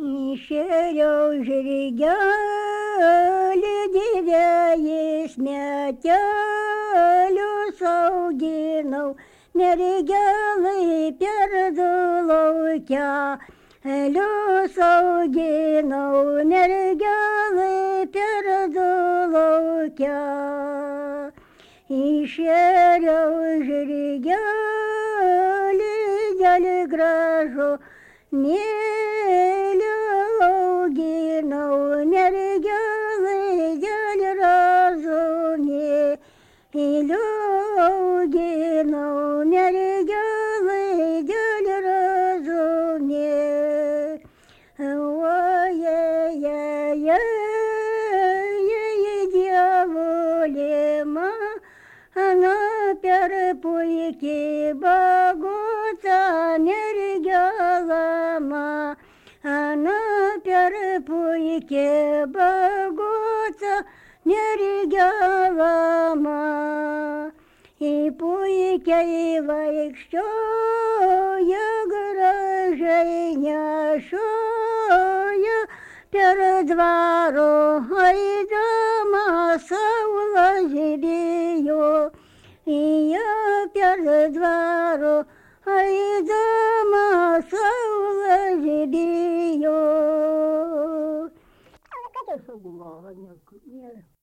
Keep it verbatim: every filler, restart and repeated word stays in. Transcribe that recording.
Išėjau žirgelį didėjais metelius auginau, neregelai perdu laukia. Lius auginau, neregelai perdu laukia. Išėjau žirgelį dėl gražu, mėlį auginau, neregelai dėl razonė. Mėlį auginau, neregelai dėl razonė. Ojejejejej, dievulė mano per puikiai bagota neregelama. Ana per puikiai bagota neregelama. Į puikiai vaikščioja, gražiai nešioja, per dvaro eidama saulė žibėjo. Ją per dvaro eidama saulė žibėjo. Ką tai saugumo?